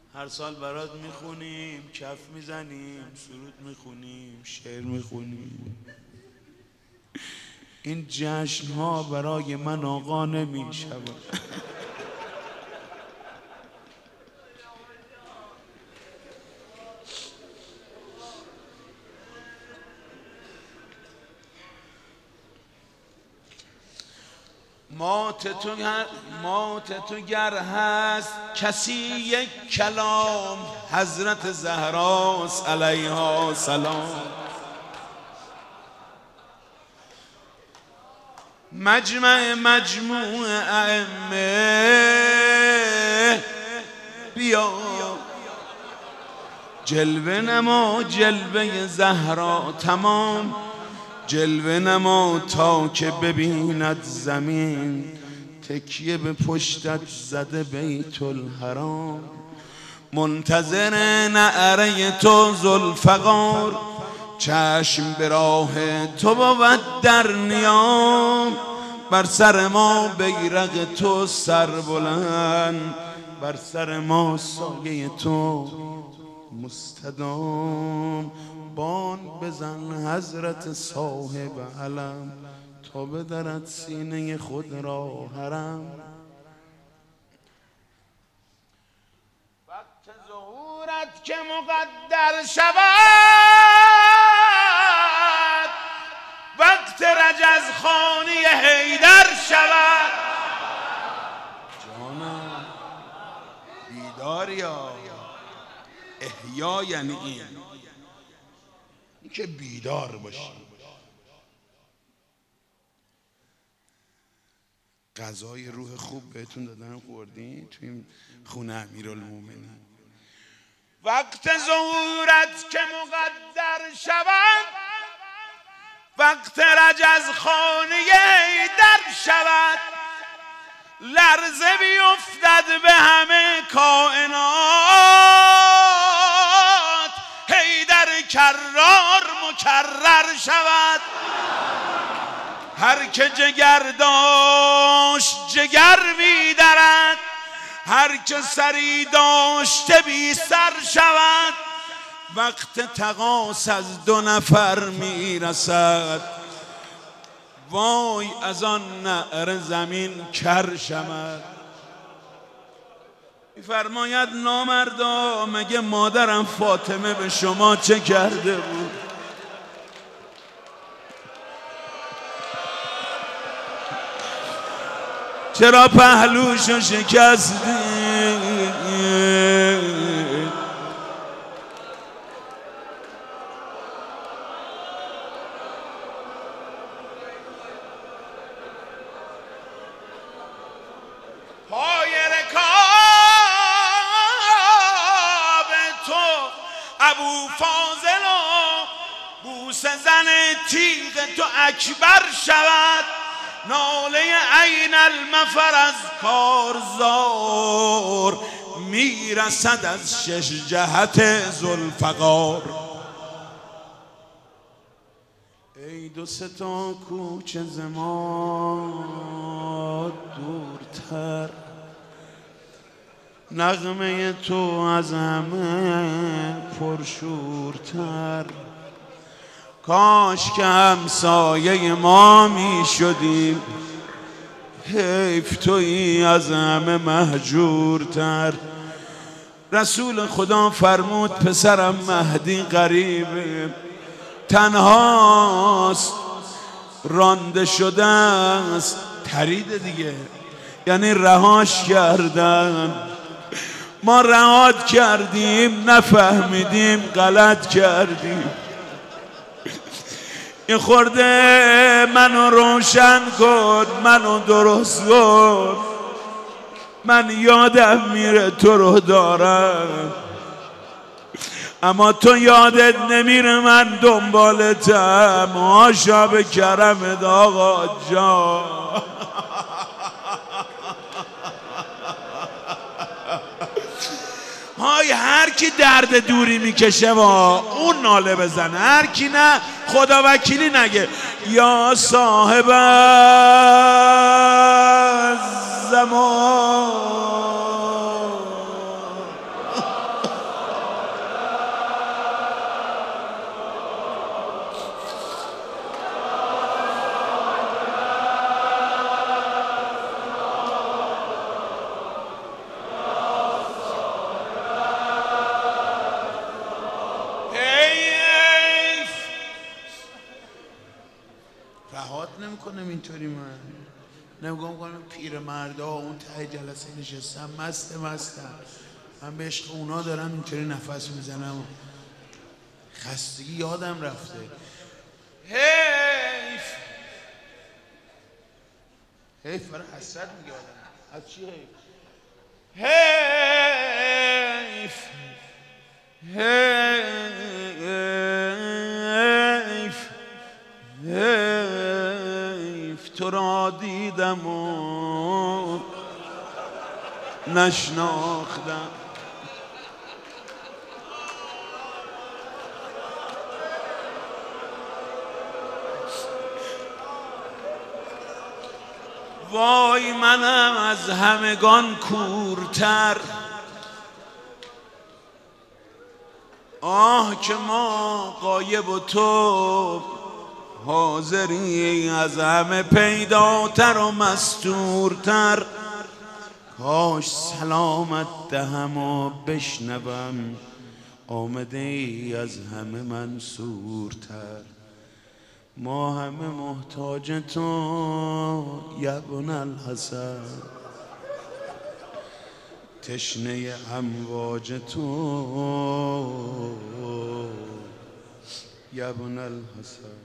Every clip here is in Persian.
هر سال برات میخونیم، کف میزنیم، سرود میخونیم، شعر میخونیم. این جشن ها برای من آقا نمیشود. مات تو گر هست کسی یک کلام، حضرت زهراست علیها سلام. مجموع ائمه بیا، جلوه نما جلوه زهرا تمام، جلوه نما تا که ببیند زمین، تکیه به پشتت زده بیت الحرام. منتظر نعره تو ذوالفقار، چشم به راه تو بود در نیام. بر سر ما بیرق تو سربلند، بر سر ما سایه تو مستدام. بانگ بزن حضرت صاحب علم، تا بدرد سینه خود را حرم. وقت ظهورت که مقدر شود، وقت رجزخانی حیدر شود. جانم بیداریا، احیا یعنی این که بیدار باشی. غذای روح خوب بهتون دادن، خوردین تو این خونه امیرالمومنین. وقت ظهورت که مقدر شود، وقت رجزخانه در شود. لرزه بیفتد به همه کائنات، حیدر کرار مکرر شود. هر که جگر داشت جگر می‌درد، هر که سری داشته بی سر شود. وقت تقاص از دو نفر میرسد، وای از آن نعره زمین کر شود. می‌فرماید نامردا، مگه مادرم فاطمه به شما چه کرده بود؟ چرا پهلوشو شکستی؟ پای رکاب تو ابو فاضل و بوسه زن تیغ تو اکبر شود. ناله عین المفر از کارزار، میرسد از شش جهت ذوالفقار. ای دو سه تا کوچه ز ما دورتر، نغمه تو از همه پرشورتر. کاش که همسایه ما می شدیم، حیف تویی از همه مهجورتر. رسول خدا فرمود پسرم مهدی غریبه، تنهاست، رانده شده است. تریده دیگه، یعنی رهاش کردن. ما رهات کردیم، نفهمیدیم، غلط کردیم. این خورده منو روشن کن، منو درست کن. من یادم میره تو رو دارم، اما تو یادت نمیره من دنبالتم. هاشا به کرمت آقا جان. های هر کی درد دوری میکشه اون ناله بزنه، هر کی نه خدا وکیلی نگه. یا صاحب زمان کنم اینطوری من نگاه کنم پیرمردا اون ته جلسه نشستم مستم من به عشق اونا دارم اینطوری نفس میزنم خستگی یادم رفته حیف برای حسرت میگه آدم از چی حیف تو را دیدم و نشناختم وای منم از همگان کورتر آه که ما غایب و تو حاضری از همه پیداتر و مستورتر کاش سلامت دهم و بشنوم آمده ای از همه منصورتر ما همه محتاج تو یبن الحسن تشنه امواج تو یبن الحسن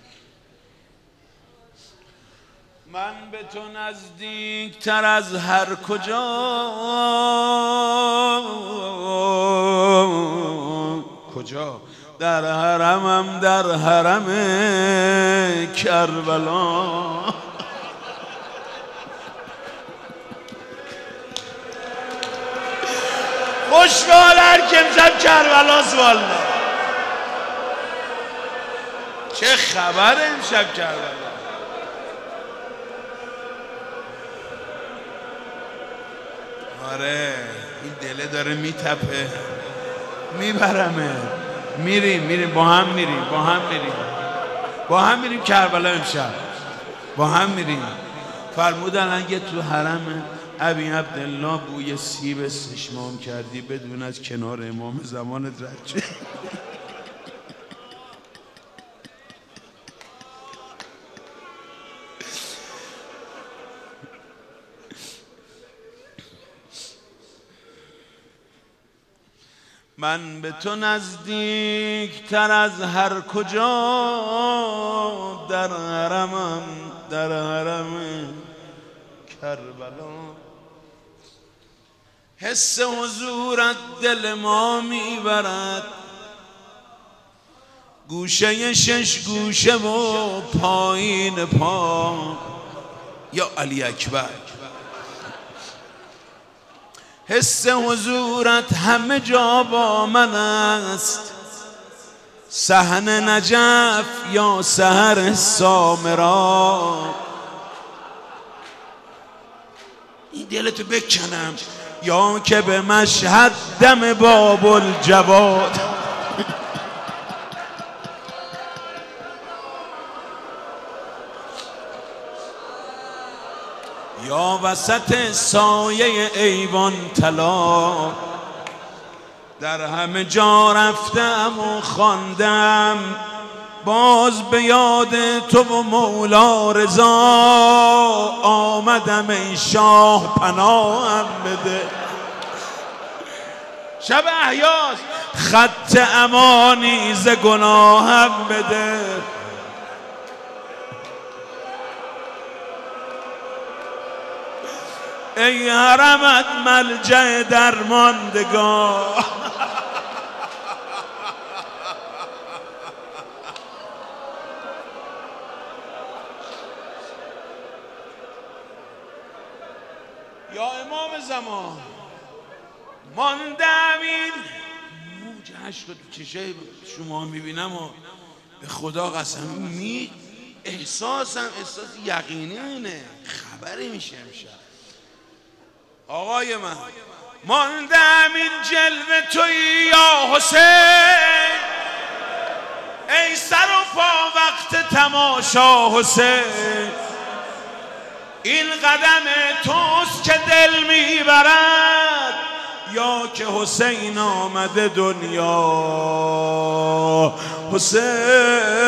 من به تو نزدیک تر از هر کجا در حرمم در حرم کربلا خوشحال هر که امشب کربلاست والا چه خبر امشب کربلا آره این دله داره میتپه میبرمه میریم با هم میریم کربلا امشب با هم میریم فرمودن اگه تو حرم ابی عبدالله بوی سیب استشمام کردی بدون از کنار امام زمانت رد شد من به تو نزدیک تر از هر کجا در حرمم در حرم کربلا حس حضورت دل ما میبرد گوشه شش گوشه و پایین پا یا علی اکبر حس حضورت همه جا با من است صحن نجف یا سحر سامرا این دلتو بکنم یا که به مشهد دم باب الجواد یا وسط سایه ایوان طلا در همه جا رفتم و خواندم باز به یاد تو و مولا رضا آمدم ای شاه پناهم بده شب احیاست خط امانی ز گناهم بده ای حرمت ملجأ درماندگان یا امام زمان ماندم این موج عشق تو چشای شما میبینم و به خدا قسم احساسم احساس یقینی اینه خبری میشه امشب آقای من ماندم این جلوه تویی یا حسین ای سر و پا وقت تماشا حسین این قدم توست که دل میبرد یا که حسین آمده دنیا حسین